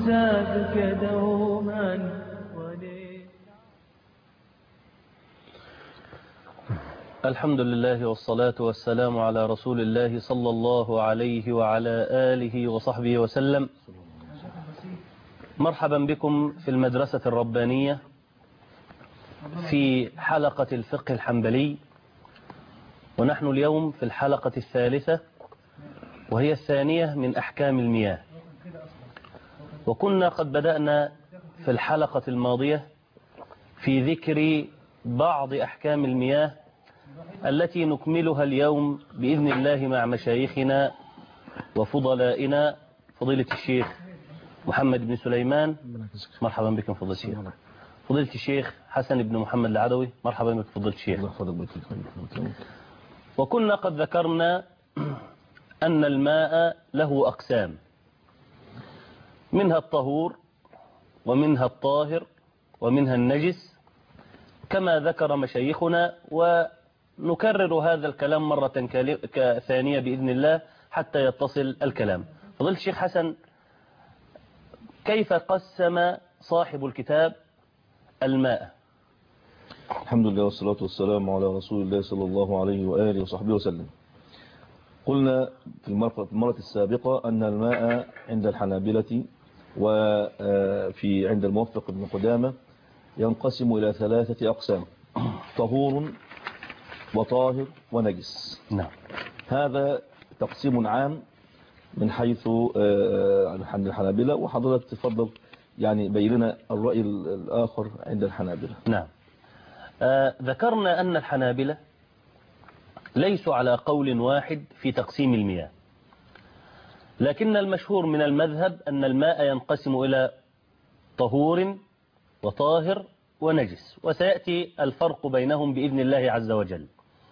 زادك دوما الحمد لله والصلاة والسلام على رسول الله صلى الله عليه وعلى آله وصحبه وسلم. مرحبا بكم في المدرسة الربانية في حلقة الفقه الحنبلي، ونحن اليوم في الحلقة الثالثة وهي الثانية من أحكام المياه. وكنا قد بدأنا في الحلقة الماضية في ذكر بعض أحكام المياه التي نكملها اليوم بإذن الله مع مشايخنا وفضلائنا فضيلة الشيخ محمد بن سليمان، مرحبا بكم فضيلة الشيخ. فضيلة الشيخ حسن بن محمد العدوي، مرحبا بكم فضيلة الشيخ. وكنا قد ذكرنا أن الماء له أقسام، منها الطهور ومنها الطاهر ومنها النجس كما ذكر مشايخنا، ونكرر هذا الكلام مرة ثانية بإذن الله حتى يتصل الكلام. فضيلة الشيخ حسن، كيف قسم صاحب الكتاب الماء؟ الحمد لله والصلاة والسلام على رسول الله صلى الله عليه وآله وصحبه وسلم. قلنا في المرة السابقة أن الماء عند الحنابلة وفي عند الموفق بن قدامة ينقسم إلى ثلاثة أقسام: طهور وطاهر ونجس. نعم. هذا تقسيم عام من حيث الحنابلة، وحضرتك تفضل يعني بين لنا الرأي الآخر عند الحنابلة. نعم. ذكرنا أن الحنابلة ليسوا على قول واحد في تقسيم المياه، لكن المشهور من المذهب أن الماء ينقسم إلى طهور وطاهر ونجس، وسيأتي الفرق بينهم بإذن الله عز وجل.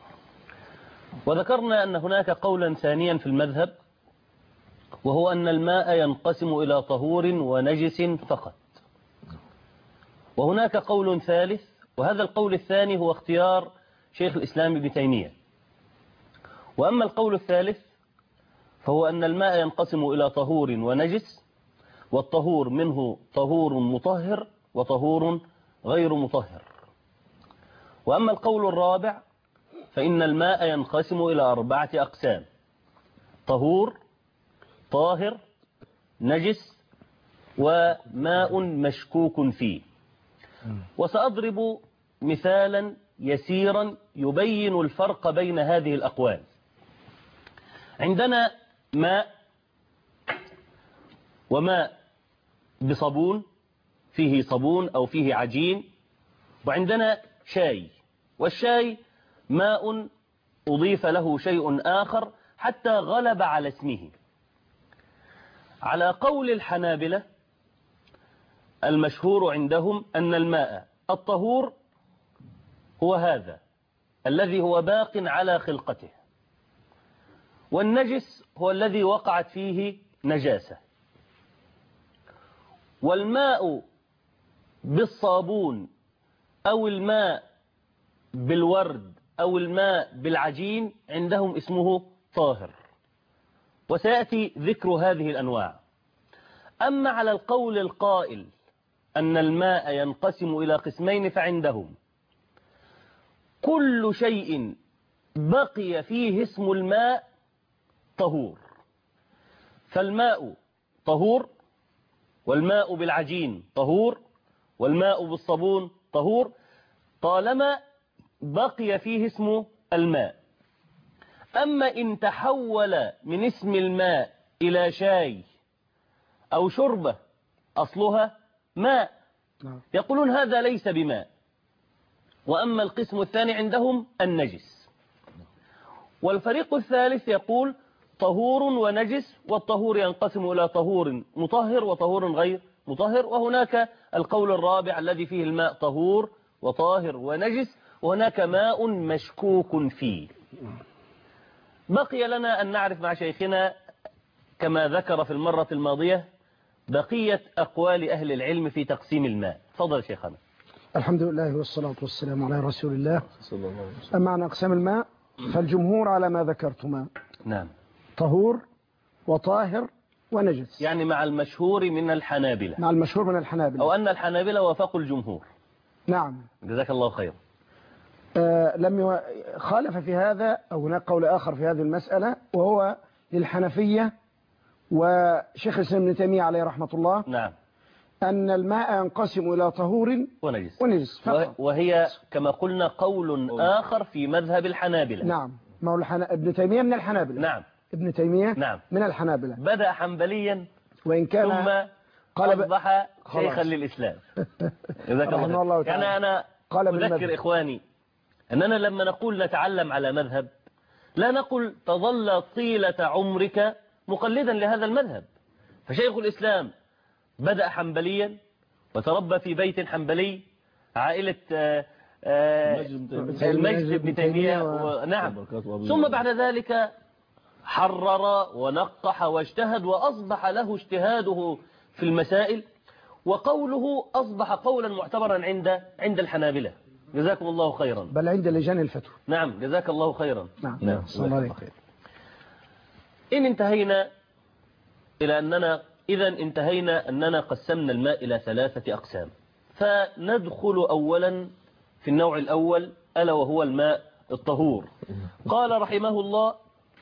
وذكرنا أن هناك قولا ثانيا في المذهب، وهو أن الماء ينقسم إلى طهور ونجس فقط. وهناك قول ثالث، وهذا القول الثاني هو اختيار شيخ الإسلام ابن تيمية. وأما القول الثالث فهو أن الماء ينقسم إلى طهور ونجس، والطهور منه طهور مطهر وطهور غير مطهر. وأما القول الرابع فإن الماء ينقسم إلى 4 أقسام: طهور، طاهر، نجس، وماء مشكوك فيه. وسأضرب مثالا يسيرا يبين الفرق بين هذه الأقوال. عندنا ماء، وماء بصابون، فيه صابون أو فيه عجين، وعندنا شاي، والشاي ماء أضيف له شيء آخر حتى غلب على اسمه. على قول الحنابلة المشهور عندهم أن الماء الطهور هو هذا الذي هو باق على خلقته، والنجس هو الذي وقعت فيه نجاسة. والماء بالصابون أو الماء بالورد أو الماء بالعجين عندهم اسمه طاهر، وسيأتي ذكر هذه الأنواع. أما على القول القائل أن الماء ينقسم إلى قسمين فعندهم كل شيء بقي فيه اسم الماء طهور، فالماء طهور، والماء بالعجين طهور، والماء بالصابون طهور، طالما بقي فيه اسم الماء. أما إن تحول من اسم الماء إلى شاي أو شربة أصلها ماء، يقولون هذا ليس بماء. وأما القسم الثاني عندهم النجس. والفريق الثالث يقول طهور ونجس، والطهور ينقسم إلى طهور مطهر وطهور غير مطهر. وهناك القول الرابع الذي فيه الماء طهور وطاهر ونجس، وهناك ماء مشكوك فيه. بقي لنا أن نعرف مع شيخنا كما ذكر في المرة الماضية بقية أقوال أهل العلم في تقسيم الماء. تفضل شيخنا. الحمد لله والصلاة والسلام على رسول الله. أما عن أقسام الماء فالجمهور على ما ذكرتما. نعم. طهور وطاهر ونجس. يعني مع المشهور من الحنابلة، مع المشهور من الحنابلة، أو أن الحنابلة وافقوا الجمهور. نعم. جزاك الله خير. لم خالف في هذا، أو هناك قول آخر في هذه المسألة، وهو للحنفية وشيخ الإسلام ابن تيمية عليه رحمة الله، نعم. أن الماء ينقسم إلى طهور ونجس فقط. وهي كما قلنا قول آخر في مذهب الحنابلة. نعم. ما هو ابن تيمية من الحنابلة. نعم. ابن تيمية نعم. من الحنابلة، بدأ حنبليا وإن كان ثم أصبح شيخا للإسلام. جزاك الله خير. يعني أنا أذكر إخواني أننا لما نقول نتعلم على مذهب لا نقول تظل طيلة عمرك مقلدا لهذا المذهب. فشيخ الإسلام بدأ حنبليا وتربى في بيت حنبلي، عائلة المجد بن تيمية نعم. ثم بعد ذلك حرر ونقح واجتهد، وأصبح له اجتهاده في المسائل، وقوله أصبح قولا معتبرا عند الحنابلة. جزاكم الله خيرا. بل عند لجان الفتوى. نعم جزاك الله خيرا. نعم. إن انتهينا إلى أننا أننا قسمنا الماء إلى 3 أقسام، فندخل أولا في النوع الأول، ألا وهو الماء الطهور. قال رحمه الله: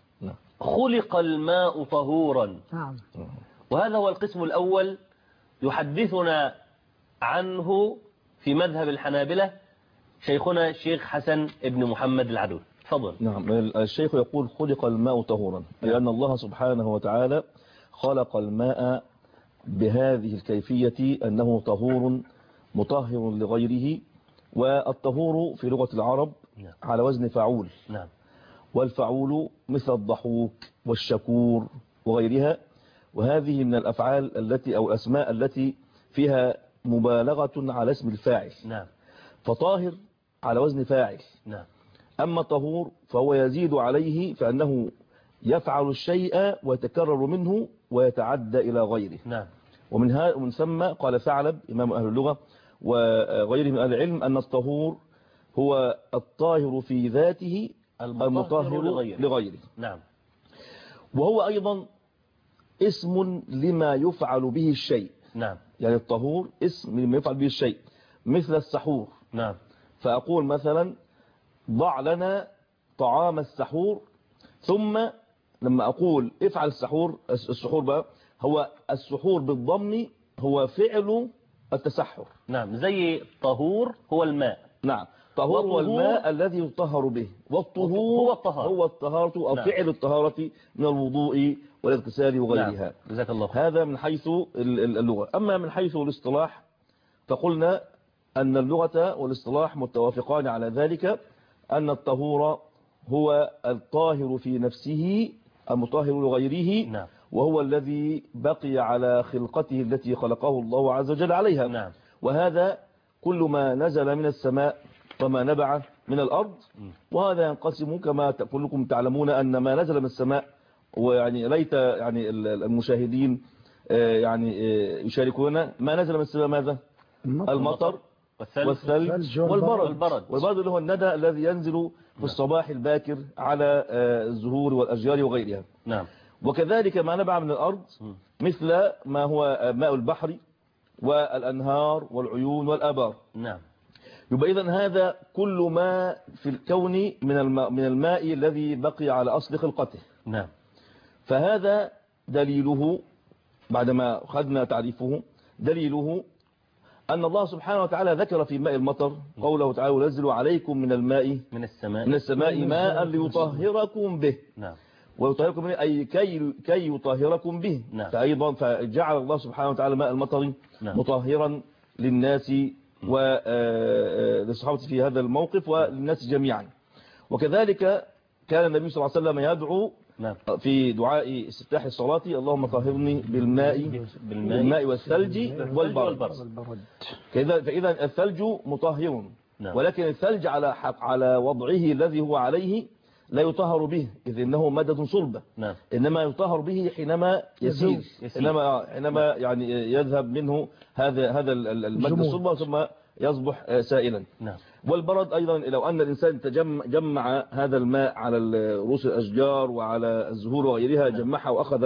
خلق الماء طهورا. وهذا هو القسم الأول يحدثنا عنه في مذهب الحنابلة شيخنا الشيخ حسن ابن محمد العدول. تفضل. نعم. الشيخ يقول: خلق الماء طهورا، لأن الله سبحانه وتعالى خلق الماء بهذه الكيفية أنه طهور مطهر لغيره. والطهور في لغة العرب على وزن فعول. نعم. والفعول مثل الضحوك والشكور وغيرها، وهذه من الأفعال التي أو الأسماء التي فيها مبالغة على اسم الفاعل. نعم. فطاهر على وزن فاعل. نعم. أما طهور فهو يزيد عليه، فأنه يفعل الشيء ويتكرر منه ويتعدى إلى غيره. نعم. ومن ثم قال ثعلب إمام أهل اللغة وغيره من أهل العلم أن الطهور هو الطاهر في ذاته المطهر لغيره. نعم. وهو أيضا اسم لما يفعل به الشيء. نعم. يعني الطهور اسم لما يفعل به الشيء، مثل السحور. نعم. فأقول مثلا: ضع لنا طعام السحور، ثم لما أقول افعل السحور بقى هو السحور بالضم هو فعل التسحر. نعم. زي طهور هو الماء. نعم. طهور هو الماء الذي يطهر به، والطهور هو الطهارة أو نعم. فعل الطهارة من الوضوء والاغتسال وغيرها. نعم. جزاك الله خير. هذا من حيث اللغة. أما من حيث الاصطلاح فقلنا أن اللغة والاصطلاح متوافقان على ذلك، أن الطهور هو الطاهر في نفسه المطهر لغيره. نعم. وهو الذي بقي على خلقته التي خلقه الله عز وجل عليها. نعم. وهذا كل ما نزل من السماء وما نبع من الأرض. وهذا ينقسم كما كلكم تعلمون أن ما نزل من السماء، ويعني ليت يعني المشاهدين يعني يشاركون، ما نزل من السماء ماذا؟ المطر والثلج والبرد. والبرد اللي هو الندى الذي ينزل في الصباح الباكر على الزهور والأشجار وغيرها. نعم. وكذلك ما نبع من الأرض مثل ما هو ماء البحر والأنهار والعيون والآبار. نعم. يبقى إذن هذا كل ما في الكون من الماء الذي بقي على أصل خلقته. نعم. فهذا دليله بعدما خدنا تعريفه، دليله أن الله سبحانه وتعالى ذكر في ماء المطر قوله تعالى: ونزل عليكم من السماء ماء ليطهركم به. نعم. ويطهركم به أي كي يطهركم به. نعم. فأيضا فجعل الله سبحانه وتعالى ماء المطر مطهرا للناس وللصحابة في هذا الموقف وللناس جميعا. وكذلك كان النبي صلى الله عليه وسلم يدعو في دعاء استفتاح الصلاة: اللهم طهرني بالماء والثلج والبرد. فإذا الثلج مطهر، ولكن الثلج على وضعه الذي هو عليه لا يطهر به، إذ إنه مادة صلبة. إنما يطهر به حينما يسير. حينما يعني يذهب منه هذا المادة الصلبة ثم يصبح سائلا. والبرد أيضا لو أن الإنسان جمع هذا الماء على رؤوس الأشجار وعلى الزهور وغيرها، جمعها وأخذ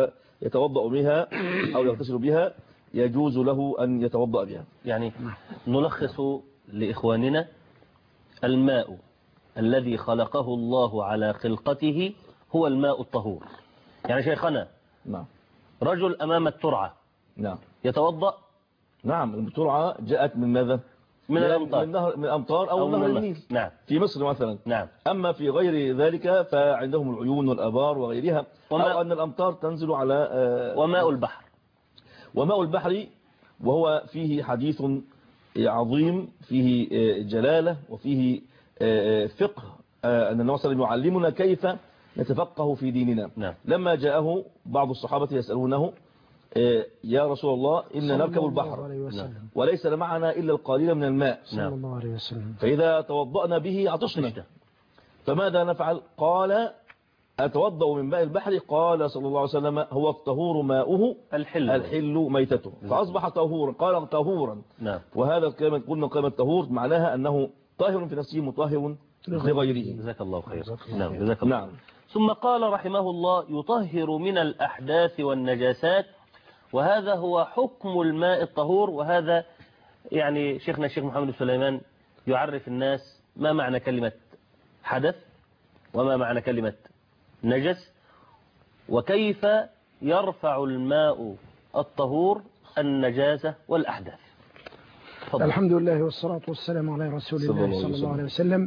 يتوضأ بها أو يغتسل بها يجوز له أن يتوضأ بها. يعني نلخص لإخواننا: الماء الذي خلقه الله على خلقته هو الماء الطهور. يعني شيخنا، نعم رجل أمام الترعة نعم يتوضأ؟ نعم. الترعة جاءت من ماذا؟ من الأمطار، من الأمطار أو نهر النيل. نعم. في مصر مثلا. نعم. أما في غير ذلك فعندهم العيون والآبار وغيرها، أو أن الأمطار تنزل على وماء البحر. وماء البحر وهو فيه حديث عظيم، فيه جلالة وفيه فقه، أن النبي صلى الله عليه وسلم يعلمنا كيف نتفقه في ديننا. نعم. لما جاءه بعض الصحابة يسألونه: يا رسول الله إن نركب البحر وليس معنا إلا القليل من الماء، صلى الله عليه وسلم، فإذا توضأنا به عطشنا فماذا نفعل؟ قال: أتوضأ من ماء البحر؟ قال صلى الله عليه وسلم: هو الطهور ماؤه الحل ميتته، فأصبح طهورا. قال طهورا. نعم. وهذا الكلمة قلنا كلمة طهور معناها أنه طاهر في نفسه مطهر لغيره. جزاك الله خير. نعم جزاك الله. نعم. ثم قال رحمه الله: يطهر من الأحداث والنجاسات، وهذا هو حكم الماء الطهور. وهذا يعني شيخنا الشيخ محمد سليمان يعرف الناس ما معنى كلمة حدث وما معنى كلمة نجس، وكيف يرفع الماء الطهور النجاسة والأحداث. فضل. الحمد لله والصلاة والسلام على رسول الله صلى الله عليه وسلم.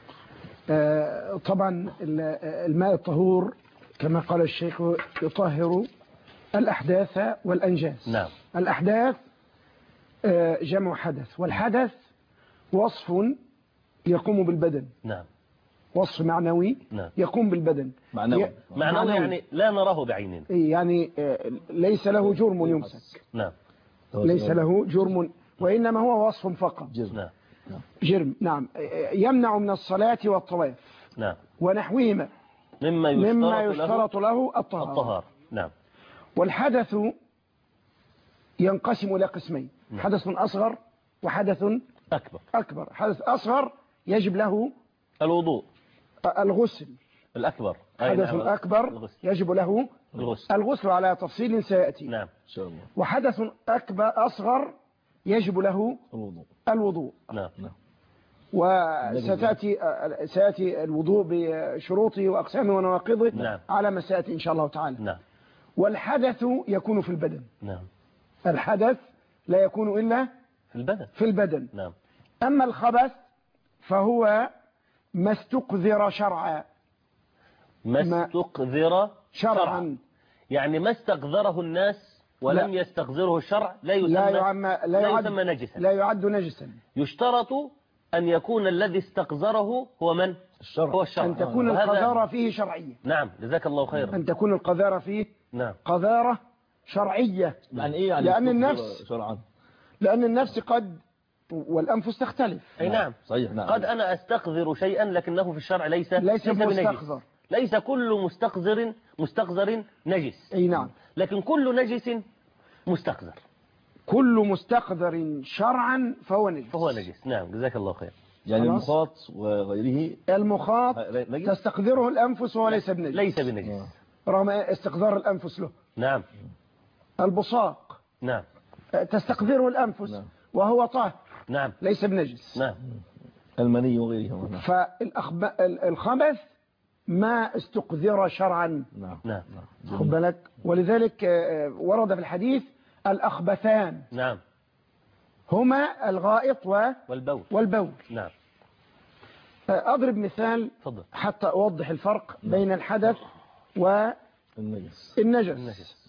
طبعا الماء الطهور كما قال الشيخ يطهر الأحداث والأنجاس. نعم. الأحداث جمع حدث، والحدث وصف يقوم بالبدن. نعم. وصف معنوي. نعم. يقوم بالبدن. معنوي يعني لا نراه بعيننا، يعني ليس له جرم يمسك. نعم. ليس له جرم، وإنما هو وصف فقط. نعم. جرم. نعم. يمنع من الصلاة والطواف. نعم. ونحوهما مما يشترط له الطهارة. نعم. والحدث ينقسم إلى قسمين: حدث أصغر وحدث أكبر. حدث أصغر يجب له الوضوء، الغسل. الأكبر حدث أكبر يجب له الغسل على تفصيل سيأتي. نعم. وحدث أصغر يجب له الوضوء. نعم. وسيأتي الوضوء بشروطه وأقسامه ونواقضه. نعم. على ما سيأتي إن شاء الله تعالى. نعم. والحدث يكون في البدن. نعم. الحدث لا يكون إلا في البدن. نعم. أما الخبث فهو ما استقذر شرعا. ما استقذر شرعا يعني ما استقذره الناس ولم يستقذره الشرع لا يسمى نجسا، لا يعد نجسا. يشترط أن يكون الذي استقذره هو من؟ هو الشرع. أن تكون القذارة فيه شرعية. نعم جزاك الله خيرا. أن تكون القذارة فيه قذارة شرعية. يعني إيه يعني؟ لأن النفس قد والأنفس تختلف. أي نعم صحيح. نعم. قد أنا أستقذر شيئا لكنه في الشرع ليس مستقذر. ليس كل مستقذر نجس. أي نعم. لكن كل نجس مستقذر. كل مستقذر شرعا فهو نجس. نعم جزاك الله خير. يعني المخاط وغيره. المخاط تستقذره الأنفس وهو ليس بنجس. رغم استقذار الأنفس له. نعم. البصاق. نعم. تستقذره الأنفس وهو طاهر. نعم. ليس بنجس. نعم. المني وغيره. فالخبث ما استقذر شرعا. نعم. خد بالك. ولذلك ورد في الحديث الأخبثان. نعم. هما الغائط والبول. نعم. أضرب مثال فضل. حتى أوضح الفرق بين الحدث والنجس.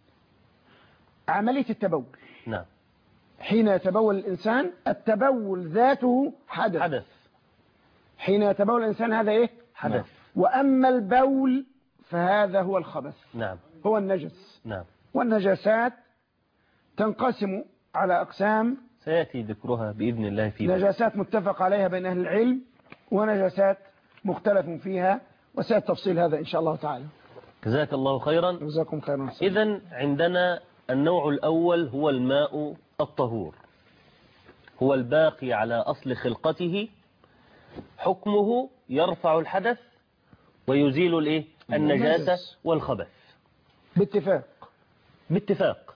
عملية التبول. نعم. حين يتبول الإنسان التبول ذاته حدث. حين يتبول الإنسان هذا إيه؟ حدث. وأما البول فهذا هو الخبث. نعم. هو النجس. نعم. والنجاسات تنقسم على أقسام سيأتي ذكرها بإذن الله في نجاسات متفق عليها بين أهل العلم ونجاسات مختلف فيها، وسيأتي تفصيل هذا إن شاء الله تعالى. جزاك الله خيرا. جزاكم خيرا. إذن عندنا النوع الأول هو الماء الطهور، هو الباقي على أصل خلقته، حكمه يرفع الحدث ويزيل النجاسة والخبث باتفاق. باتفاق.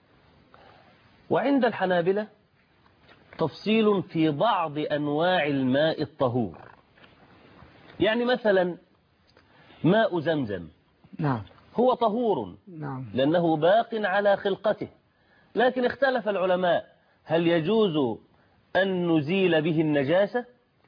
وعند الحنابلة تفصيل في بعض أنواع الماء الطهور. يعني مثلا ماء زمزم نعم هو طهور نعم لأنه باق على خلقته، لكن اختلف العلماء هل يجوز أن نزيل به النجاسة؟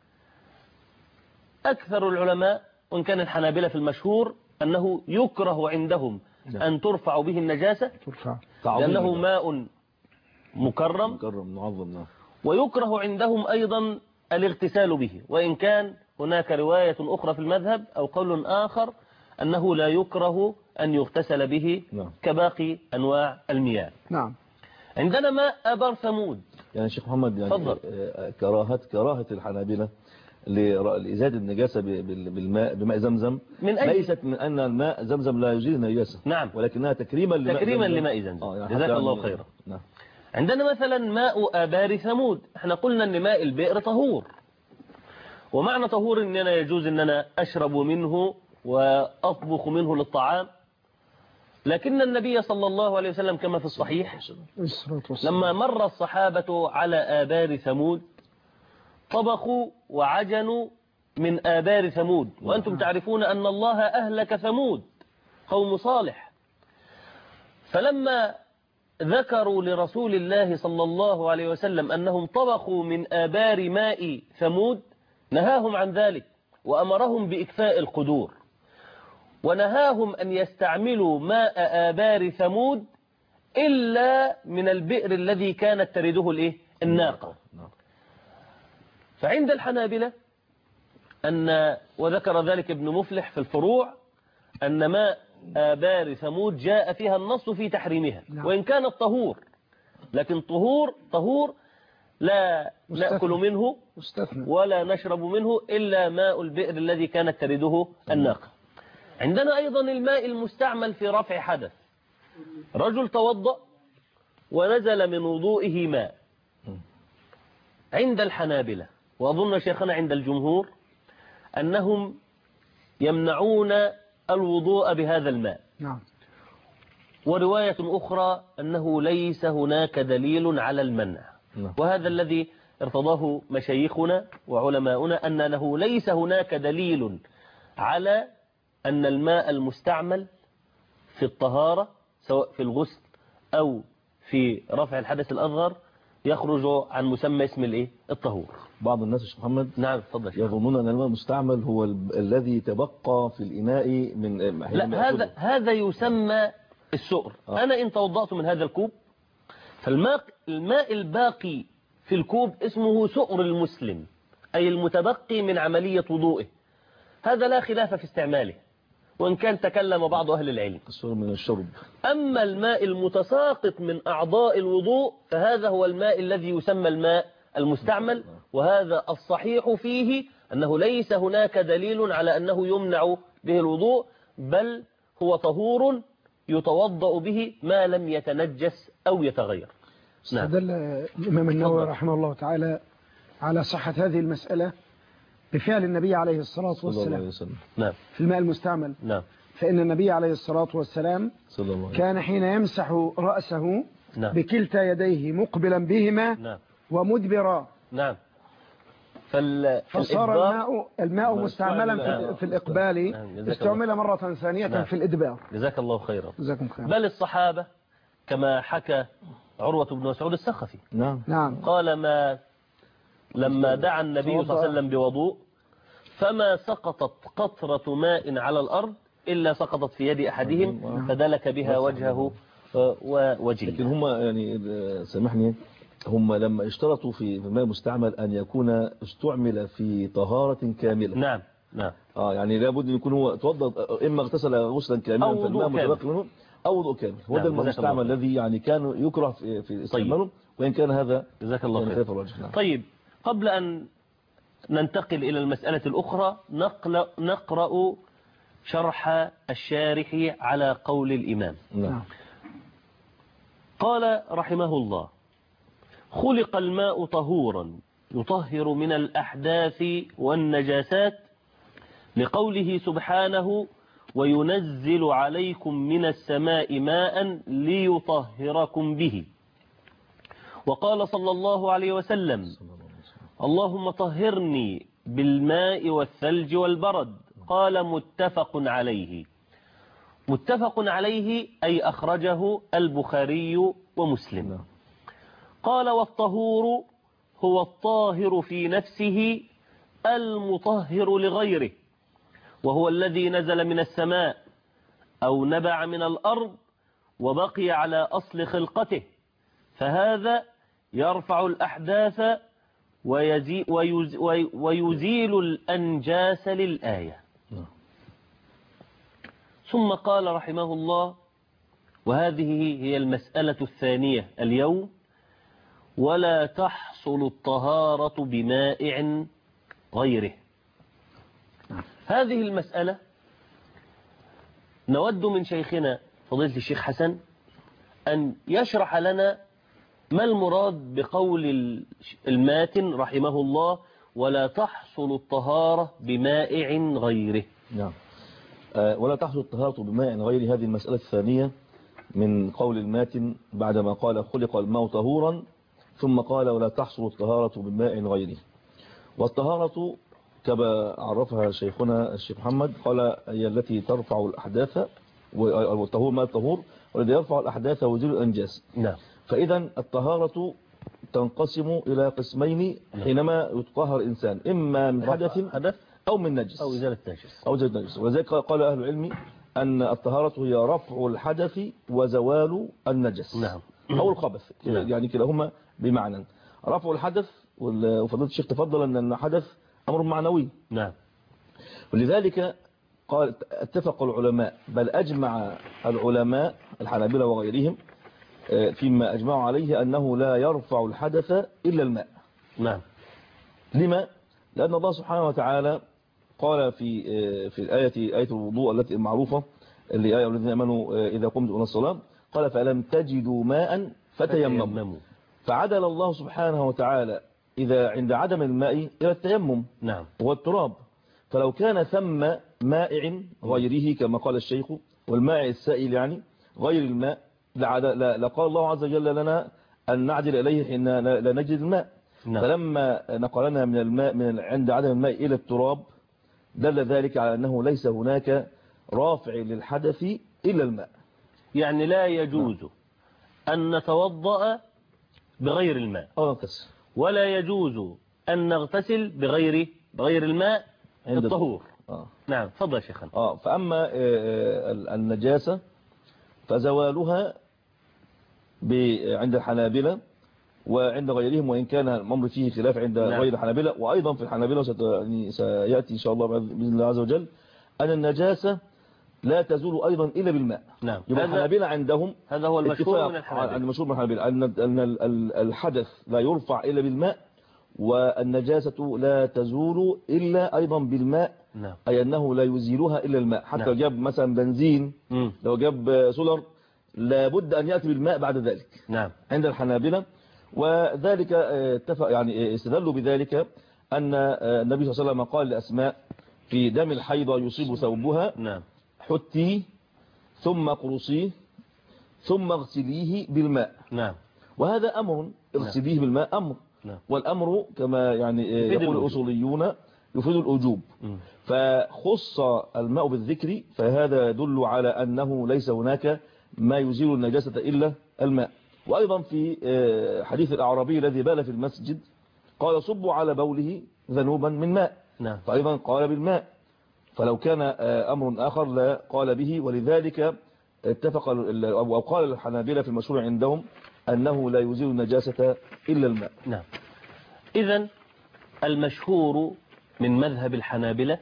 أكثر العلماء وإن كان الحنابلة في المشهور أنه يكره عندهم أن ترفع به النجاسة ترفع لأنه ماء مكرم معظم. نعم. ويكره عندهم أيضا الاغتسال به، وإن كان هناك رواية أخرى في المذهب أو قول آخر أنه لا يكره أن يغتسل به كباقي أنواع المياه. نعم. عندنا ماء آبار ثمود. يعني شيخ محمد يعني فضل. كراهة الحنابلة لإزالة النجاسة بماء زمزم من أجل ليست من أن الماء زمزم لا يزيل النجاسة، نعم، ولكنها تكريما لماء زمزم. يعني جزاك الله خيرا. نعم. عندنا مثلا ماء آبار ثمود، احنا قلنا ان ماء البئر طهور، ومعنى طهور ان انا يجوز ان انا اشرب منه واطبخ منه للطعام، لكن النبي صلى الله عليه وسلم كما في الصحيح لما مر الصحابة على آبار ثمود طبخوا وعجنوا من آبار ثمود، وأنتم تعرفون أن الله أهلك ثمود قوم صالح. فلما ذكروا لرسول الله صلى الله عليه وسلم أنهم طبخوا من آبار ماء ثمود نهاهم عن ذلك وأمرهم بإكفاء القدور، ونهاهم أن يستعملوا ماء آبار ثمود إلا من البئر الذي كانت ترده الناقة. فعند الحنابلة وذكر ذلك ابن مفلح في الفروع أن ماء آبار ثمود جاء فيها النص في تحريمها، وإن كان الطهور، لكن طهور لا نأكل منه ولا نشرب منه إلا ماء البئر الذي كانت ترده الناقة. عندنا أيضا الماء المستعمل في رفع حدث. رجل توضأ ونزل من وضوئه ماء. عند الحنابلة وأظن شيخنا عند الجمهور أنهم يمنعون الوضوء بهذا الماء. نعم. ورواية أخرى أنه ليس هناك دليل على المنع، وهذا الذي ارتضاه مشايخنا وعلماؤنا أنه ليس هناك دليل على أن الماء المستعمل في الطهارة سواء في الغسل أو في رفع الحدث الأصغر يخرج عن مسمى اسم الطهور. بعض الناس يا محمد نعم تفضل يظنون أن الماء المستعمل هو الذي تبقى في الإناء من لا، هذا يسمى السؤر. أنا إن توضأت من هذا الكوب فالماء الباقي في الكوب اسمه سؤر المسلم، أي المتبقي من عملية وضوئه، هذا لا خلاف في استعماله وإن كان تكلم بعض أهل العلم. السؤر من الشرب. أما الماء المتساقط من أعضاء الوضوء فهذا هو الماء الذي يسمى الماء المستعمل، وهذا الصحيح فيه أنه ليس هناك دليل على أنه يمنع به الوضوء، بل هو طهور يتوضأ به ما لم يتنجس أو يتغير. استدل الإمام النووي رحمه الله تعالى على صحة هذه المسألة بفعل النبي عليه الصلاة والسلام نعم. في الماء المستعمل. نعم. فإن النبي عليه الصلاة والسلام كان حين يمسح رأسه نعم. بكلتا يديه مقبلا بهما نعم. ومدبرا. نعم. فصار الماء مستعملا في الإقبال، استعمل مرة ثانية في الإدبار. جزاك الله خيرا. جزاكم خيرا. بل الصحابة كما حكى عروة بن مسعود السقفي نعم. قال لما دعا النبي صلى الله عليه وسلم بوضوء فما سقطت قطرة ماء على الأرض إلا سقطت في يد أحدهم فدلك بها وجهه ووجهه. لكن هم يعني سامحني، هم لما اشترطوا في الماء المستعمل أن يكون استعمل في طهارة كاملة. نعم نعم. يعني لابد أن يكون هو توضأ إما اغتسل غسلا كاملا فالماء متبقي منه أو وضوء كامل. هو ده الماء المستعمل الذي يعني كان يكره في استعماله. طيب. وإن كان هذا جزاك الله خير. طيب قبل أن ننتقل إلى المسألة الأخرى نقرأ شرح الشارح على قول الإمام. نعم. قال رحمه الله: خلق الماء طهورا يطهر من الأحداث والنجاسات، لقوله سبحانه: وينزل عليكم من السماء ماء ليطهركم به. وقال صلى الله عليه وسلم: اللهم طهرني بالماء والثلج والبرد. قال: متفق عليه. متفق عليه أي أخرجه البخاري ومسلم. قال: والطهور هو الطاهر في نفسه المطهر لغيره، وهو الذي نزل من السماء أو نبع من الأرض وبقي على أصل خلقته، فهذا يرفع الأحداث ويزيل الأنجاس للآية. ثم قال رحمه الله: وهذه هي المسألة الثانية اليوم: ولا تحصل الطهارة بمائع غيره. هذه المسألة نود من شيخنا فضيلة الشيخ حسن أن يشرح لنا ما المراد بقول الماتن رحمه الله: ولا تحصل الطهارة بمائع غيره. نعم. ولا تحصل الطهارة بماء غير. هذه المسألة الثانية من قول الماتن بعدما قال: خلق الماء طهورا، ثم قال: ولا تحصل الطهارة بماء غيره. والطهارة كما عرفها شيخنا الشيخ محمد قال: هي التي ترفع الأحداث، والطهور ماء الطهور والذي يرفع الأحداث ويزيل الأنجاس. نعم. فإذا الطهارة تنقسم إلى قسمين حينما يتطهر الإنسان: إما من حدث أو من نجس أو إزالة نجس. ولذلك قال أهل العلم أن الطهارة هي رفع الحدث وزوال النجس. نعم. أو الخبث. نعم. يعني كلاهما بمعنى. رفع الحدث، وفضيلة الشيخ تفضل أن الحدث أمر معنوي. نعم. ولذلك قال اتفق العلماء، بل أجمع العلماء الحنابلة وغيرهم فيما أجمعوا عليه أنه لا يرفع الحدث إلا الماء. نعم. لما؟ لأن الله سبحانه وتعالى قال في آية الوضوء التي المعروفة اللي آية الذين آمنوا إذا قمتم إلى الصلاة، قال: فلم تجدوا ماء فتيمموا. فعدل الله سبحانه وتعالى إذا عند عدم الماء إلى التيمم. نعم. والتراب. فلو كان ثم مائع غيره كما قال الشيخ، والماء السائل يعني غير الماء، لقال الله عز وجل لنا أن نعدل إليه حين لا نجد الماء. نعم. فلما نقلنا من الماء عند عدم الماء إلى التراب، دل ذلك على أنه ليس هناك رافع للحدث إلا الماء. يعني لا يجوز أن نتوضأ بغير الماء، ولا يجوز أن نغتسل بغير الماء الطهور. نعم. تفضل شيخنا. فأما النجاسة فزوالها عند الحنابلة وعند غيرهم، وإن كان الأمر فيه خلاف عند غير الحنابلة، وأيضا في الحنابلة سيأتي إن شاء الله بإذن الله عز وجل أن النجاسة لا تزول أيضا إلا بالماء. نعم. يبقى الحنابلة عندهم هذا هو المشهور من الحنابلة. المشهور من الحنابلة أن الحدث لا يرفع إلا بالماء، والنجاسة لا تزول إلا أيضا بالماء. نعم. أي أنه لا يزيلها إلا الماء. حتى لو جاب مثلا بنزين، لو جاب سولر، لابد أن يأتي بالماء بعد ذلك. نعم. عند الحنابلة. وذلك اتفق يعني استدلوا بذلك أن النبي صلى الله عليه وسلم قال لأسماء في دم الحيضة يصيب ثوبها: نعم. حتي ثم قرصيه ثم اغسليه بالماء. نعم. وهذا أمر، اغسليه بالماء أمر. نعم. والأمر كما يعني يقول الأصوليون يفيد الوجوب. فخص الماء بالذكر، فهذا يدل على أنه ليس هناك ما يزيل النجاسة إلا الماء. وأيضا في حديث الأعرابي الذي بال في المسجد قال: صبوا على بوله ذنوبا من ماء. نعم. فأيضا قال بالماء. فلو كان أمر آخر لا قال به. ولذلك اتفق أو قال الحنابلة في المشهور عندهم أنه لا يزيل النجاسة إلا الماء. نعم. إذن المشهور من مذهب الحنابلة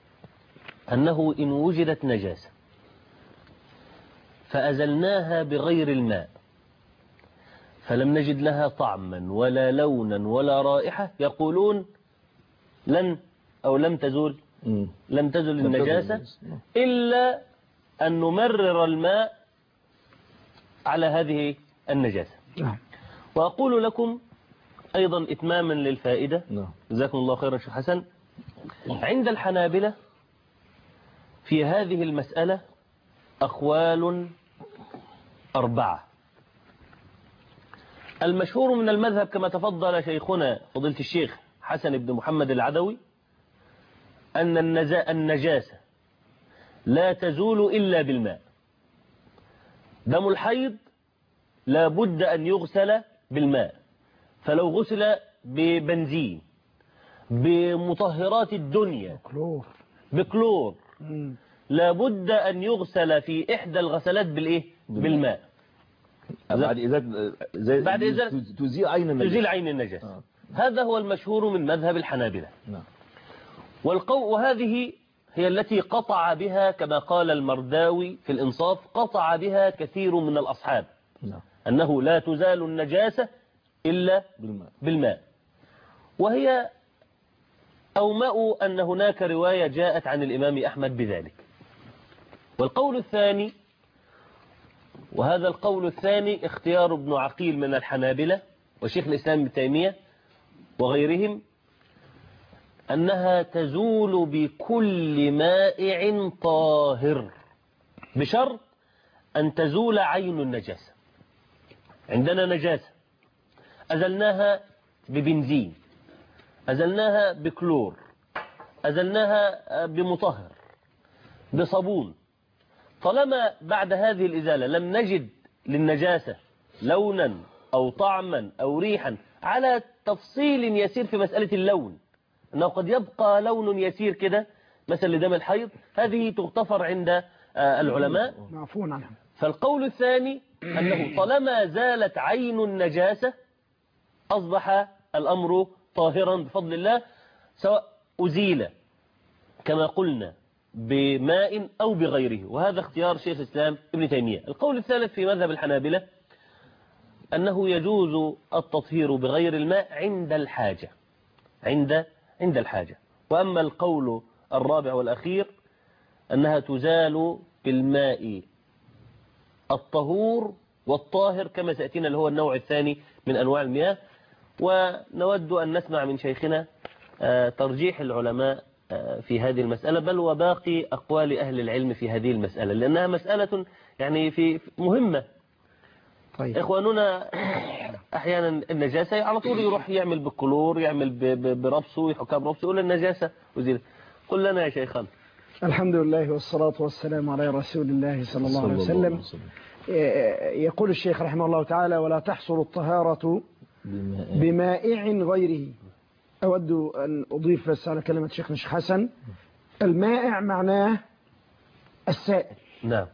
أنه إن وجدت نجاسة فأزلناها بغير الماء فلم نجد لها طعما ولا لونا ولا رائحة، يقولون لم تزول النجاسة إلا أن نمرر الماء على هذه النجاسة. وأقول لكم أيضا إتماما للفائدة، جزاكم الله خيرا شيخ حسن، عند الحنابلة في هذه المسألة أقوال 4. المشهور من المذهب كما تفضل شيخنا فضيلة الشيخ حسن بن محمد العدوي أن النجاسة لا تزول إلا بالماء. دم الحيض لا بد أن يغسل بالماء، فلو غسل ببنزين بمطهرات الدنيا بكلور لا بد أن يغسل في إحدى الغسلات بالماء. بعد إزالة تزيل عين النجاسة. هذا هو المشهور من مذهب الحنابلة. وهذه هي التي قطع بها كما قال المرداوي في الإنصاف، قطع بها كثير من الأصحاب أنه لا تزال النجاسة إلا بالماء. وهي أومأوا أن هناك رواية جاءت عن الإمام أحمد بذلك. والقول الثاني، وهذا القول الثاني اختيار ابن عقيل من الحنابلة وشيخ الإسلام ابن تيمية وغيرهم، أنها تزول بكل مائع طاهر بشرط أن تزول عين النجاسة. عندنا نجاسة أزلناها ببنزين، أزلناها بكلور، أزلناها بمطهر، بصابون، طالما بعد هذه الإزالة لم نجد للنجاسة لونا أو طعما أو ريحا، على تفصيل يسير في مسألة اللون، أنه قد يبقى لون يسير كده مثل لدم الحيض، هذه تغتفر عند العلماء معفون عنها. فالقول الثاني أنه طالما زالت عين النجاسة أصبح الأمر طاهرا بفضل الله، سواء أزيل كما قلنا بماء أو بغيره. وهذا اختيار شيخ الإسلام ابن تيمية. القول الثالث في مذهب الحنابلة أنه يجوز التطهير بغير الماء عند الحاجة، عند الحاجة. وأما القول الرابع والأخير أنها تزال بالماء الطهور والطاهر كما سيأتينا، اللي هو النوع الثاني من أنواع المياه. ونود أن نسمع من شيخنا ترجيح العلماء في هذه المسألة، بل وباقي أقوال أهل العلم في هذه المسألة، لأنها مسألة يعني في مهمة. طيب. إخواننا أحيانا النجاسة على طول يروح يعمل بالكلور، يعمل بربصه، يحكها بربصه، يقول النجاسة وزير. قل لنا يا شيخنا. الحمد لله والصلاة والسلام على رسول الله صلى الله عليه وسلم. يقول الشيخ رحمه الله تعالى: ولا تحصل الطهارة بمائع غيره. أود أن أضيف بس على كلمة شيخنا الشيخ حسن، المائع معناه السائل. نعم.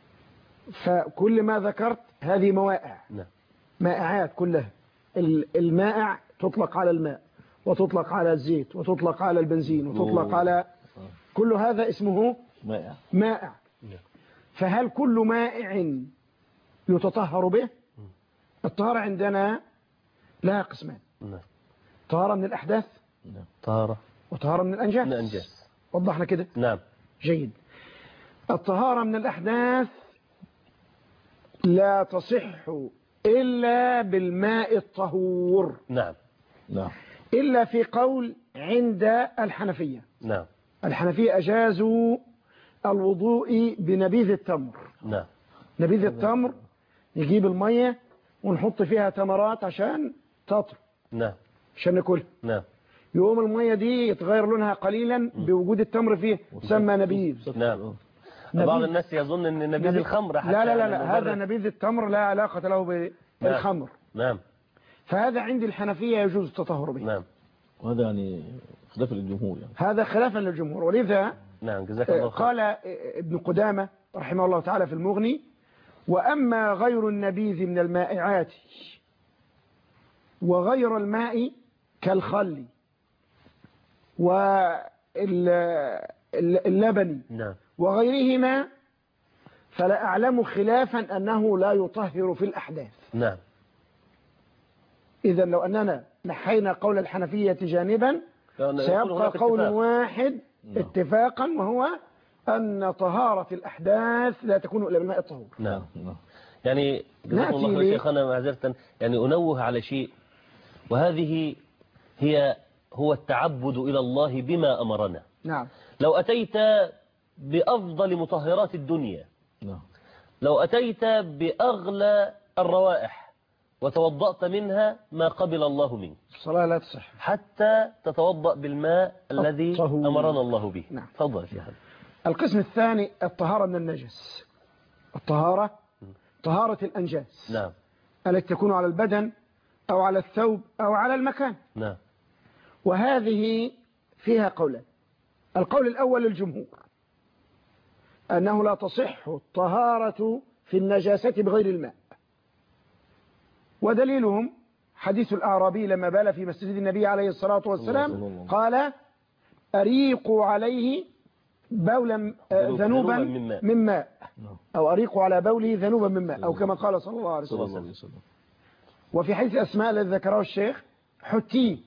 فكل ما ذكرت هذه موائع. نعم. مائعات كلها. المائع تطلق على الماء، وتطلق على الزيت، وتطلق على البنزين، وتطلق على كل هذا اسمه مائع. فهل كل مائع يتطهر به؟ الطهارة عندنا لها قسمان: طهارة من الأحداث، وطهارة من الأنجاس. وضحنا كده؟ نعم. جيد. الطهارة من الأحداث لا تصح إلا بالماء الطهور. نعم. إلا في قول عند الحنفية. نعم. الحنفية أجازوا الوضوء بنبيذ التمر. نعم. نبيذ التمر نجيب المية ونحط فيها تمرات عشان تطر. نعم. عشان ناكلها. نعم. يوم المية دي يتغير لونها قليلا بوجود التمر فيه، تسمى نبيذ. نعم. بعض الناس يظن ان نبيذ الخمر حتى. لا هذا نبيذ التمر لا علاقة له بالخمر. نعم. فهذا عند الحنفية يجوز التطهر به. نعم. وهذا يعني خلافا للجمهور يعني. هذا خلافا للجمهور. ولذا نعم جزاك الله خير. قال ابن قدامة رحمه الله تعالى في المغني: وأما غير النبيذ من المائعات وغير الماء كالخل واللبن وغيرهما فلا أعلم خلافا أنه لا يطهر في الأحداث. نعم. إذا لو أننا نحينا قول الحنفية جانبا سيبقى قول واحد اتفاقا، وهو أن طهارة الأحداث لا تكون إلا بالماء الطهور. نعم. يعني جزاكم الله خير شيخنا، معذرة يعني أنوه على شيء، وهذه هو التعبد إلى الله بما أمرنا. نعم. لو أتيت بأفضل مطهرات الدنيا، نعم. لو أتيت بأغلى الروائح وتوضأت منها ما قبل الله منك، الصلاة لا تصح حتى تتوضأ بالماء الذي الطهور. أمرنا الله به. نعم. تفضل يا حبيبي. القسم الثاني الطهارة من النجس. الطهارة طهارة الأنجاس، نعم. التي تكون على البدن أو على الثوب أو على المكان. نعم. وهذه فيها قولان. القول الأول للجمهور أنه لا تصح الطهارة في النجاسة بغير الماء، ودليلهم حديث الأعرابي لما بال في مسجد النبي عليه الصلاة والسلام قال أريقوا عليه بولا ذنوبا من ماء، أو أريقوا على بوله ذنوبا من ماء، أو كما قال صلى الله عليه وسلم. وفي حديث أسماء الذي ذكره الشيخ حتيه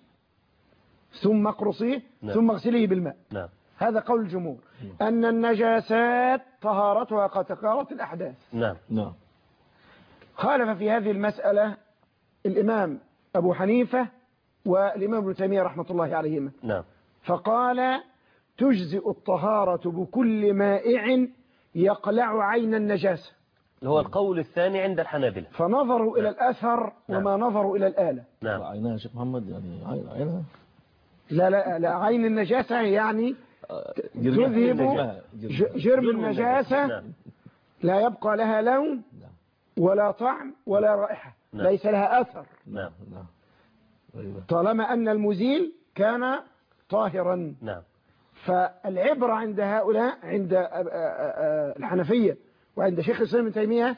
ثم اقرصيه ثم اغسليه بالماء. نعم. هذا قول الجمهور أن النجاسات طهارتها كطهارة الأحداث. نعم. نعم. خالف في هذه المسألة الإمام أبو حنيفة والإمام ابن تيمية رحمة الله عليهما. نعم. فقال تجزئ الطهارة بكل مائع يقلع عين النجاسة، اللي هو القول الثاني عند الحنابلة. فنظروا إلى الأثر وما نظروا إلى الآلة. نعم. عينها يا شيخ محمد، يعني عينها لا عين النجاسة يعني تذهب جرم النجاسة، لا يبقى لها لون ولا طعم ولا رائحة، ليس لها أثر. نعم. طالما أن المزيل كان طاهرا. نعم. فالعبرة عند هؤلاء، عند الحنفية وعند شيخ الإسلام ابن تيمية،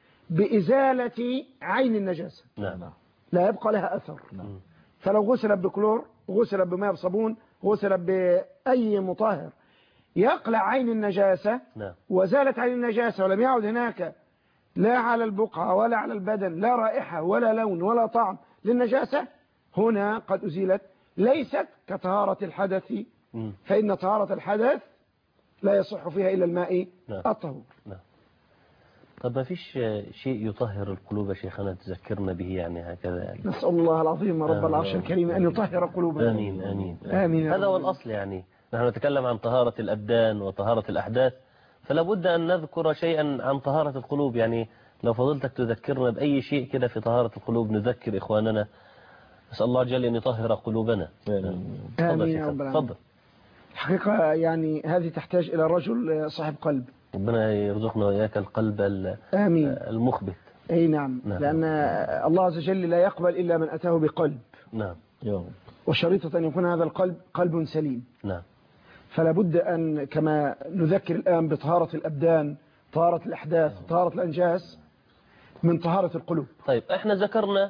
بإزالة عين النجاسة. نعم. لا يبقى لها أثر. فلو غسل بكلور، غسل بماء بصابون، غسل بأي مطهر يقلع عين النجاسة، وزالت عين النجاسة ولم يعد هناك لا على البقعة ولا على البدن لا رائحة ولا لون ولا طعم للنجاسة، هنا قد أزيلت، ليست كطهارة الحدث، فإن طهارة الحدث لا يصح فيها إلا الماء الطهور. طب ما فيش شيء يطهر القلوب يا شيخنا تذكرنا به يعني هكذا يعني. نسأل الله العظيم رب العرش الكريم أن يطهر قلوبنا. آمين آمين آمين. هذا هو الأصل يعني. نحن نتكلم عن طهارة الأبدان وطهارة الأحداث، فلا بد أن نذكر شيئا عن طهارة القلوب. يعني لو فضلتك تذكرنا بأي شيء كده في طهارة القلوب نذكر إخواننا. نسأل الله جل أن يطهر قلوبنا. آمين. تفضل. الحقيقة يعني هذه تحتاج إلى رجل صاحب قلب. ربنا يرزقنا وإياك القلب المخبت. أي نعم. لأن الله عز وجل لا يقبل إلا من أتاه بقلب. نعم. والشريطة أن يكون هذا القلب قلب سليم. نعم. فلا بد أن كما نذكر الآن بطهارة الأبدان، طهارة الأحداث، طهارة الأنجاس، من طهارة القلوب. طيب احنا ذكرنا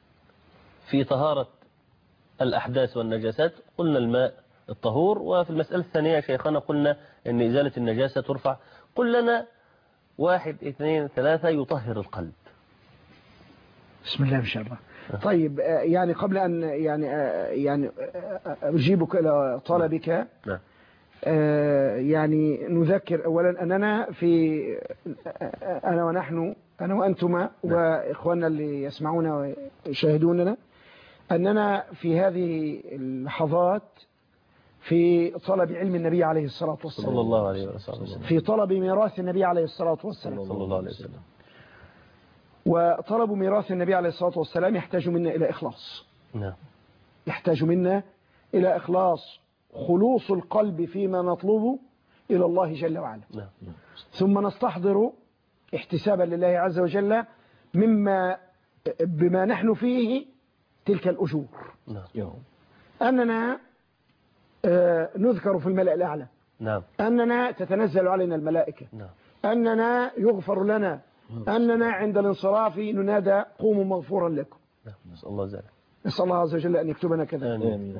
في طهارة الأحداث والنجاسات قلنا الماء الطهور، وفي المسألة الثانية يا شيخنا قلنا أن إزالة النجاسة ترفع. قل لنا 1 2 3 يطهر القلب. بسم الله ما شاء الله. طيب يعني قبل أن يعني أجيبك إلى طلبك، يعني نذكر أولا أننا أنا ونحن، أنا وأنتما وإخواننا اللي يسمعونا ويشاهدوننا، أننا في هذه اللحظات في طلب علم النبي عليه الصلاة والسلام، صلى الله عليه وسلم، في طلب ميراث النبي عليه الصلاة والسلام، صلى الله عليه وسلم. وطلب ميراث النبي عليه الصلاة والسلام يحتاج منا إلى إخلاص. نعم. يحتاج منا إلى إخلاص، خلوص القلب فيما نطلبه إلى الله جل وعلا. نعم. ثم نستحضر احتسابا لله عز وجل بما نحن فيه تلك الأجور. نعم. أننا نذكر في الملأ الأعلى. نعم. أننا تتنزل علينا الملائكة. نعم. أننا يغفر لنا. أننا عند الانصراف ننادى قوموا مغفورا لكم. نعم. نسأل الله ذلك. نسأل الله عز وجل أن يكتبنا كذلك.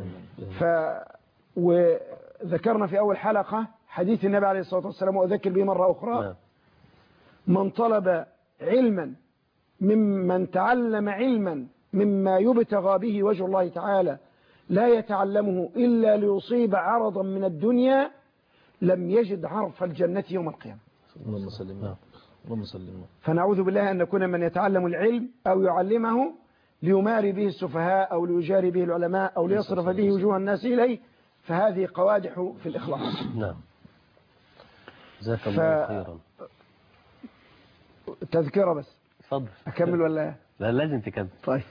وذكرنا في أول حلقة حديث النبي عليه الصلاة والسلام، وأذكر به مرة أخرى. نعم. من طلب علما ممن تعلم علما مما يبتغى به وجه الله تعالى لا يتعلمه إلا ليصيب عرضا من الدنيا لم يجد عرف الجنة يوم القيامة. اللهم سلمنا. اللهم سلمنا. فنعوذ بالله أن نكون من يتعلم العلم أو يعلمه ليماري به السفهاء أو ليجاري به العلماء أو ليصرف به وجوه الناس إليه، فهذه قوادح في الإخلاص. نعم. جزاك الله خيرا. تذكرة بس. اتفضل. أكمل ولا؟ لا لازم تكمل. طيب.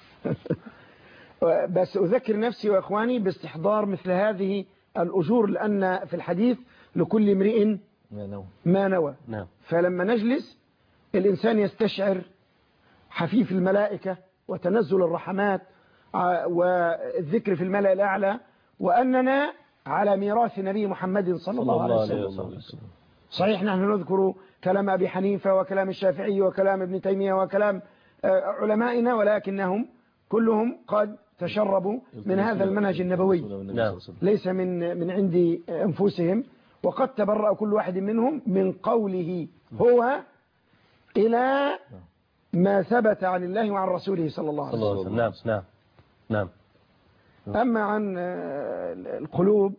بس أذكر نفسي وإخواني باستحضار مثل هذه الأجور، لأن في الحديث لكل امرئ ما نوى. نعم. فلما نجلس الإنسان يستشعر حفيف الملائكة وتنزل الرحمات والذكر في الملأ الأعلى، وأننا على ميراث نبي محمد صلى الله عليه وسلم. صحيح نحن نذكر كلام أبي حنيفة وكلام الشافعي وكلام ابن تيمية وكلام علمائنا، ولكنهم كلهم قد تشربوا من هذا المنهج النبوي، ليس من عند أنفسهم، وقد تبرأ كل واحد منهم من قوله هو إلى ما ثبت عن الله وعن رسوله صلى الله عليه وسلم. نعم نعم نعم. أما عن القلوب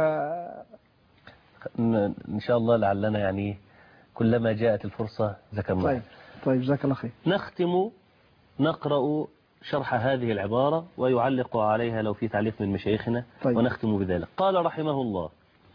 إن شاء الله لعلنا يعني كلما جاءت الفرصة ذكرناها. طيب جزاك الله خير. نختم نقرأ شرح هذه العبارة ويعلق عليها لو في تعليق من مشايخنا. طيب. ونختم بذلك. قال رحمه الله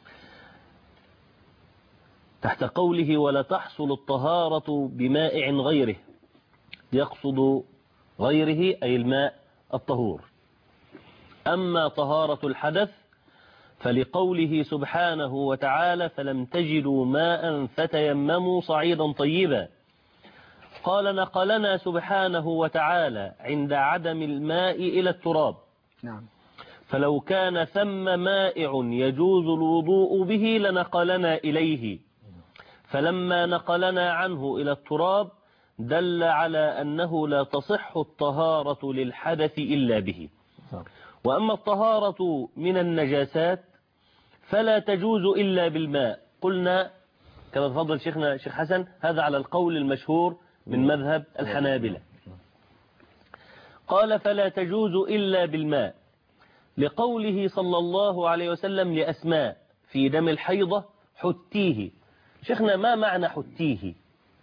تحت قوله ولا تحصل الطهارة بمائع غيره، يقصد غيره أي الماء الطهور. أما طهارة الحدث فلقوله سبحانه وتعالى فلم تجدوا ماء فتيمموا صعيدا طيبا. قال نقلنا سبحانه وتعالى عند عدم الماء إلى التراب. نعم. فلو كان ثم مائع يجوز الوضوء به لنقلنا إليه، فلما نقلنا عنه إلى التراب دل على أنه لا تصح الطهارة للحدث إلا به. وأما الطهارة من النجاسات فلا تجوز إلا بالماء. قلنا كما تفضل شيخنا الشيخ حسن هذا على القول المشهور من مذهب الحنابلة. قال فلا تجوز إلا بالماء لقوله صلى الله عليه وسلم لأسماء في دم الحيضة حتيه. شيخنا ما معنى حتيه؟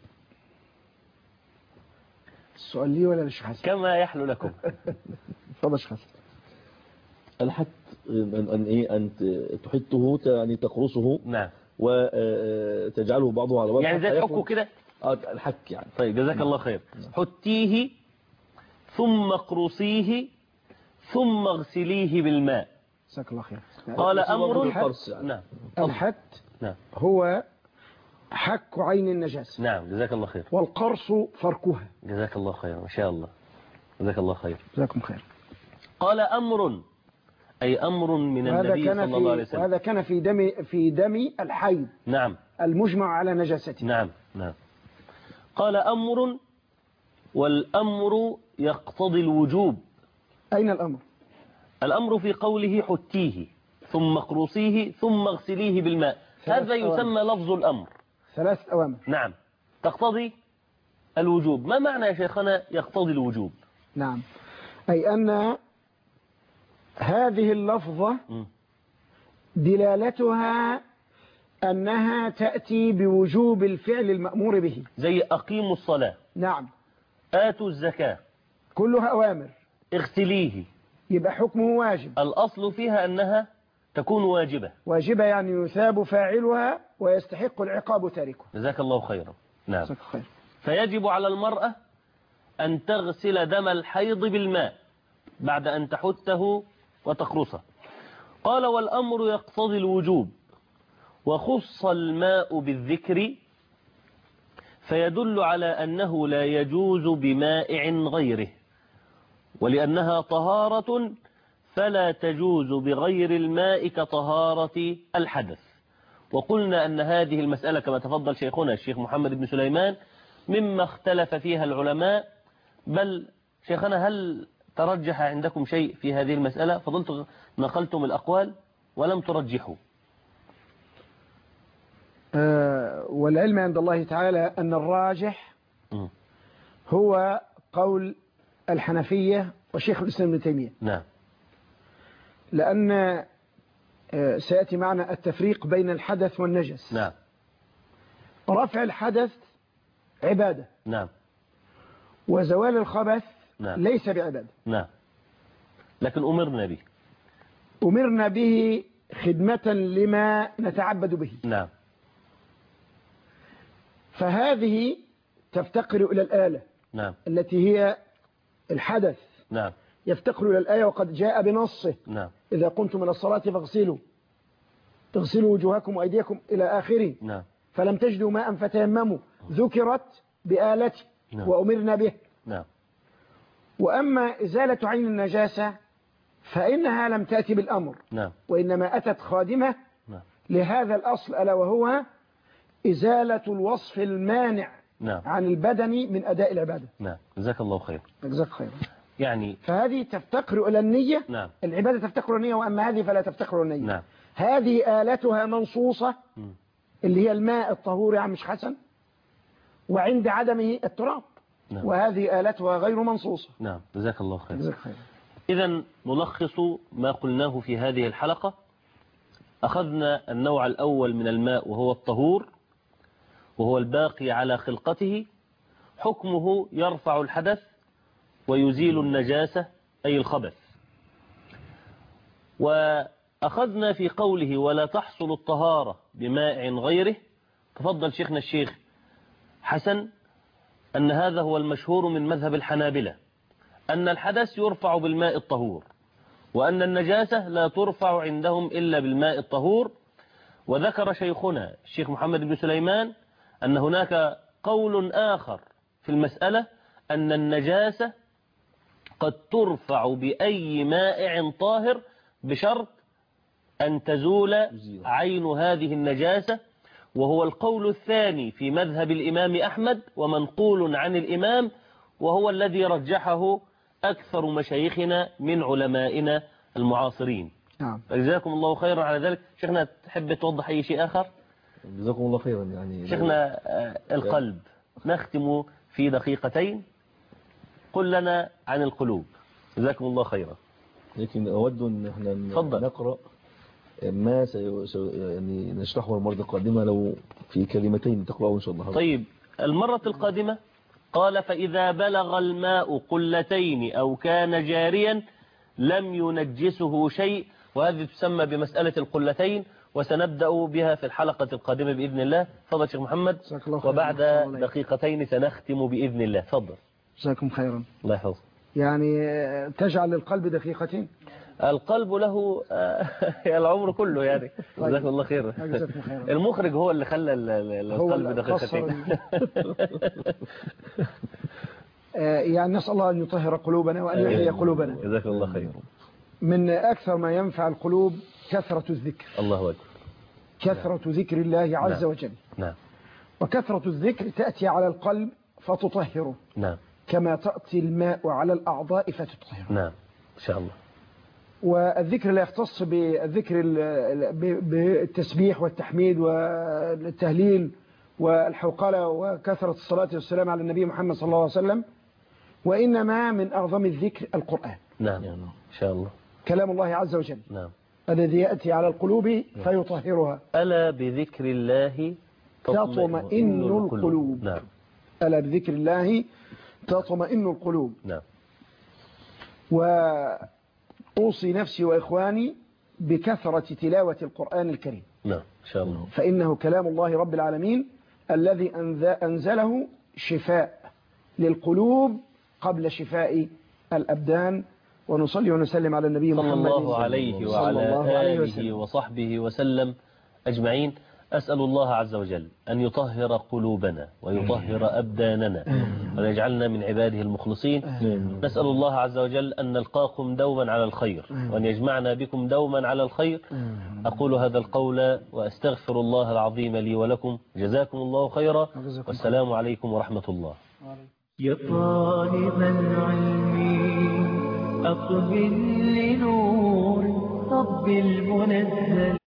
السؤال لي ولا للشيخ حسن؟ كما يحلو لكم. تفضل شيخ حسن. الحت أن تحته يعني تقرصه. نعم. وتجعله بعضه على بعض يعني زي تحكه كده. الحك يعني. طيب جزاك الله خير. حتيه ثم اقرصيه ثم اغسليه بالماء. جزاك الله خير. قال أمر. نعم. الحت نعم. هو حك عين النجاسة. نعم جزاك الله خير. والقرص فركها. جزاك الله خير ما شاء الله. جزاك الله خير. جزاكم خير. قال أمر أي أمر من النبي صلى الله عليه وسلم. وهذا كان في دم الحيض. نعم. المجمع على نجاسته. نعم نعم. قال أمر والأمر يقتضي الوجوب. أين الأمر؟ الأمر في قوله حتيه ثم اقرصيه ثم اغسليه بالماء. هذا يسمى لفظ الأمر. 3 أوامر. نعم تقتضي الوجوب. ما معنى يا شيخنا يقتضي الوجوب؟ نعم أي أن هذه اللفظة دلالتها أنها تأتي بوجوب الفعل المأمور به، زي أقيموا الصلاة. نعم. آتوا الزكاة. كلها أوامر. اغسليه يبقى حكمه واجب. الأصل فيها أنها تكون واجبة. واجبة يعني يثاب فاعلها ويستحق العقاب تاركه. جزاك الله خيرا. نعم. جزاك خير. فيجب على المرأة أن تغسل دم الحيض بالماء بعد أن تحته وتقرصه. قال والأمر يقتضي الوجوب وخص الماء بالذكر فيدل على أنه لا يجوز بمائع غيره، ولأنها طهارة فلا تجوز بغير الماء كطهارة الحدث. وقلنا أن هذه المسألة كما تفضل شيخنا الشيخ محمد بن سليمان مما اختلف فيها العلماء، بل شيخنا هل ترجح عندكم شيء في هذه المسألة؟ فضلت نقلتم الأقوال ولم ترجحوا. والعلم عند الله تعالى أن الراجح هو قول الحنفية وشيخ الإسلام ابن تيمية. نعم. لأن سيأتي معنا التفريق بين الحدث والنجس. نعم. رفع الحدث عبادة. نعم. وزوال الخبث نعم. ليس بعبادة. نعم. لكن أمرنا به خدمة لما نتعبد به. نعم. فهذه تفتقر إلى الآلة نعم التي هي الحدث، نعم يفتقر إلى الآية وقد جاء بنصه نعم إذا قمتم من الصلاة فاغسلوا وجوهكم وأيديكم إلى آخره، نعم فلم تجدوا ماء فتيمموا، ذكرت بآلته نعم. وأمرنا به. نعم وأما إزالة عين النجاسة فإنها لم تأتي بالأمر، نعم وإنما أتت خادمة نعم لهذا الأصل، ألا وهو إزالة الوصف المانع نعم عن البدن من أداء العبادة. نعم جزاك الله خير. جزاك خير. يعني فهذه تفتقر إلى النية. نعم. العبادة تفتقر النية، وأما هذه فلا تفتقر النية. نعم. هذه آلتها منصوصة اللي هي الماء الطهور يا عم مش حسن، وعند عدمه التراب. نعم. وهذه آلتها غير منصوصة. نعم جزاك الله خير. جزاك خير. إذن نلخص ما قلناه في هذه الحلقة. أخذنا النوع الأول من الماء وهو الطهور، وهو الباقي على خلقته، حكمه يرفع الحدث ويزيل النجاسة أي الخبث. وأخذنا في قوله ولا تحصل الطهارة بماء غيره، تفضل شيخنا الشيخ حسن أن هذا هو المشهور من مذهب الحنابلة، أن الحدث يرفع بالماء الطهور، وأن النجاسة لا ترفع عندهم إلا بالماء الطهور. وذكر شيخنا الشيخ محمد بن سليمان أن هناك قول آخر في المسألة، أن النجاسة قد ترفع بأي مائع طاهر بشرط أن تزول عين هذه النجاسة، وهو القول الثاني في مذهب الإمام أحمد ومنقول عن الإمام، وهو الذي رجحه أكثر مشايخنا من علمائنا المعاصرين. نعم. جزاكم الله خيرا على ذلك. شيخنا تحب توضح أي شيء آخر؟ جزاكم الله خيرا. يعني شيخنا القلب نختم في دقيقتين، قل لنا عن القلوب. جزاكم الله خيرا. لكن أود أن احنا نقرأ ما يعني نشرحه المرة القادمة، لو في كلمتين تقرأه إن شاء الله. طيب المرة القادمة قال فإذا بلغ الماء قلتين أو كان جاريا لم ينجسه شيء، وهذه تسمى بمسألة القلتين، وسنبدأ بها في الحلقة القادمة بإذن الله. تفضل شيخ محمد، وبعد دقيقتين سنختم بإذن الله. تفضل. جزاكم خيرا. الله يحفظك. يعني تجعل للقلب دقيقتين؟ القلب له العمر كله يعني. جزاكم الله خير. المخرج هو اللي خلى القلب دقيقتين. يعني نسأل الله أن يطهر قلوبنا وأن يحيي قلوبنا. جزاكم الله خير. من أكثر ما ينفع القلوب كثرة الذكر. الله أكبر. كثرة ذكر الله عز وجل. نعم. وكثرة الذكر تأتي على القلب فتطهره. نعم. كما تأتي الماء على الأعضاء فتطهره. نعم إن شاء الله. والذكر لا يختص بالذكر بالتسبيح والتحميد والتهليل والحوقلة وكثرة الصلاة والسلام على النبي محمد صلى الله عليه وسلم، وإنما من أعظم الذكر القرآن. نعم إن شاء الله. كلام الله عز وجل. نعم. الذي يأتي على القلوب فيطهرها. ألا بذكر الله تطمئن القلوب. نعم. ألا بذكر الله تطمئن القلوب. نعم. وأوصي نفسي وإخواني بكثرة تلاوة القرآن الكريم. نعم إن شاء الله. فإنه كلام الله رب العالمين الذي أنزله شفاء للقلوب قبل شفاء الأبدان. ونصلي ونسلم على النبي محمد صلى الله عليه وعلى آله وصحبه وسلم أجمعين. أسأل الله عز وجل أن يطهر قلوبنا ويطهر أبداننا ويجعلنا من عباده المخلصين. نسأل الله عز وجل أن نلقاكم دوما على الخير، وأن يجمعنا بكم دوما على الخير. أقول هذا القول وأستغفر الله العظيم لي ولكم. جزاكم الله خيرا، والسلام عليكم ورحمة الله. يا طالب العلم أقبل لنور رب المنزل.